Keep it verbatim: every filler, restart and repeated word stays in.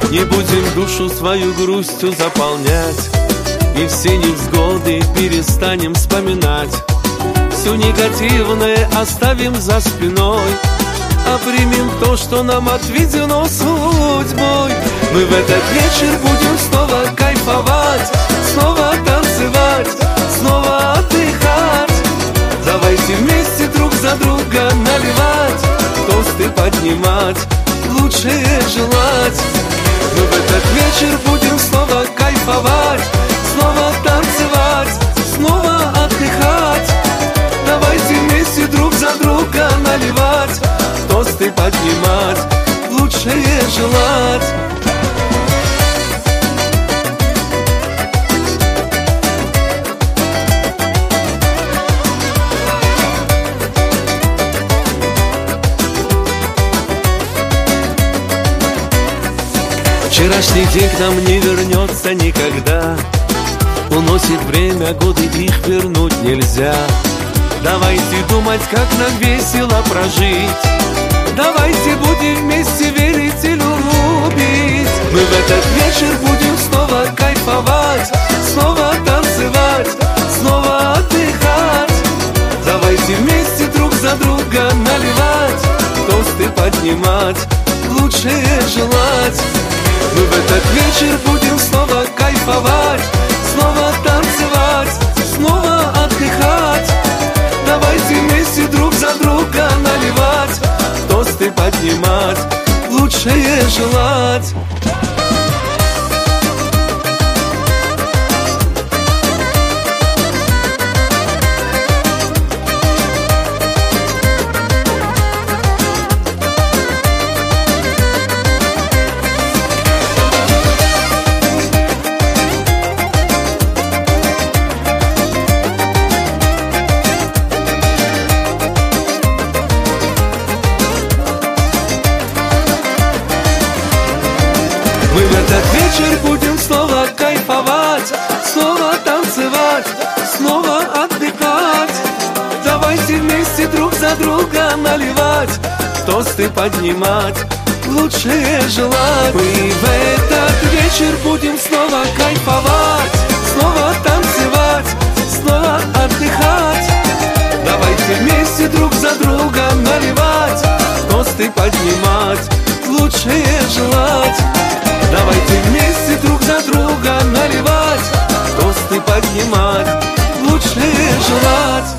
Не будем душу свою грустью заполнять, и все невзгоды перестанем вспоминать. Все негативное оставим за спиной, а примем то, что нам отведено судьбой. Мы в этот вечер будем снова кайфовать, снова танцевать, снова отдыхать. Давайте вместе друг за друга наливать, тосты поднимать, лучшее желать. Мы в этот вечер будем снова кайфовать, снова танцевать, снова отдыхать. Давайте вместе друг за друга наливать, тосты поднимать, лучшее желать. Вчерашний день к нам не вернется никогда, уносит время, годы, их вернуть нельзя. Давайте думать, как нам весело прожить, давайте будем вместе верить и любить. Мы в этот вечер будем снова кайфовать, снова танцевать, снова отдыхать. Давайте вместе друг за друга наливать, тосты поднимать, лучшее желать. Мы в этот вечер будем снова кайфовать, снова танцевать, снова отдыхать. Давайте вместе друг за друга наливать, тосты поднимать, лучшее желать. Мы в этот вечер будем снова кайфовать, снова танцевать, снова отдыхать. Давайте вместе друг за друга наливать, тосты поднимать, лучшее желать. Мы в этот вечер будем снова кайфовать, снова танцевать, снова отдыхать. Давайте вместе друг за друга наливать, тосты поднимать, лучшее желать. Давайте вместе друг за друга наливать, тосты поднимать, лучшее желать.